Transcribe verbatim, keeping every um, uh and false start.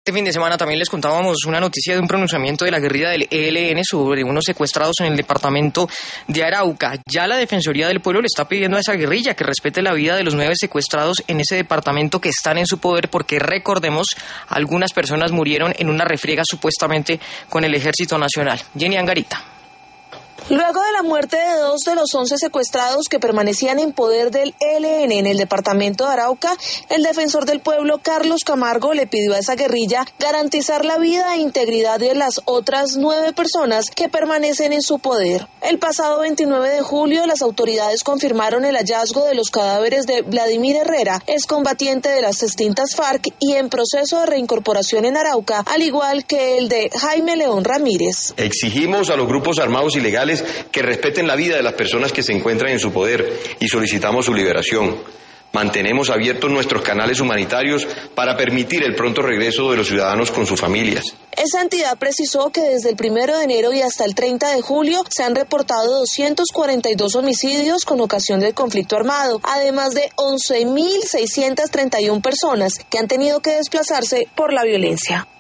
Este fin de semana también les contábamos una noticia de un pronunciamiento de la guerrilla del E L N sobre unos secuestrados en el departamento de Arauca. Ya la Defensoría del Pueblo le está pidiendo a esa guerrilla que respete la vida de los nueve secuestrados en ese departamento que están en su poder, porque recordemos, algunas personas murieron en una refriega supuestamente con el Ejército Nacional. Jenny Angarita. Luego de la muerte de dos de los once secuestrados que permanecían en poder del E L N en el departamento de Arauca, el defensor del pueblo, Carlos Camargo, le pidió a esa guerrilla garantizar la vida e integridad de las otras nueve personas que permanecen en su poder. El pasado veintinueve de julio, las autoridades confirmaron el hallazgo de los cadáveres de Vladimir Herrera, excombatiente de las extintas FARC y en proceso de reincorporación en Arauca, al igual que el de Jaime León Ramírez. Exigimos a los grupos armados ilegales que respeten la vida de las personas que se encuentran en su poder y solicitamos su liberación. Mantenemos abiertos nuestros canales humanitarios para permitir el pronto regreso de los ciudadanos con sus familias. Esa entidad precisó que desde el primero de enero y hasta el treinta de julio se han reportado doscientos cuarenta y dos homicidios con ocasión del conflicto armado, además de once mil seiscientas treinta y una personas que han tenido que desplazarse por la violencia.